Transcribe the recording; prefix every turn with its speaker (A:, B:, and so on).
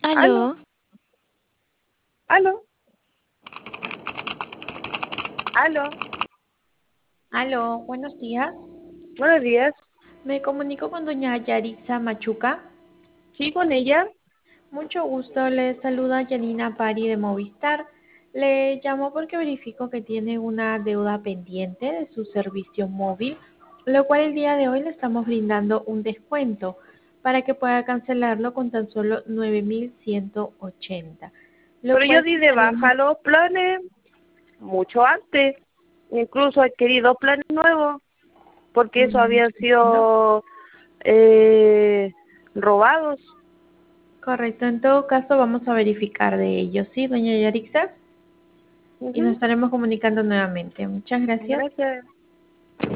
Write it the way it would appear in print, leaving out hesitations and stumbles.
A: Aló,
B: Aló,
A: aló, aló.
C: Aló, buenos días.
A: Buenos días.
C: Me comunico con doña Yaritza Machuca.
A: Sí, con ella.
C: Mucho gusto, le saluda Janina Pari de Movistar. Le llamo porque verifico que tiene una deuda pendiente de su servicio móvil, lo cual el día de hoy le estamos brindando un descuento para que pueda cancelarlo con tan solo 9.180, lo
A: Pero yo
C: cual
A: di de
C: estaríamos.
A: baja los planes mucho antes. Incluso adquirí dos planes nuevos porque eso habían
C: ¿No?
A: sido robados.
C: Correcto, en todo caso vamos a verificar de ello, ¿sí, doña Yaritza? Y nos
A: Ujú.
C: estaremos comunicando nuevamente. Muchas gracias.
A: Gracias.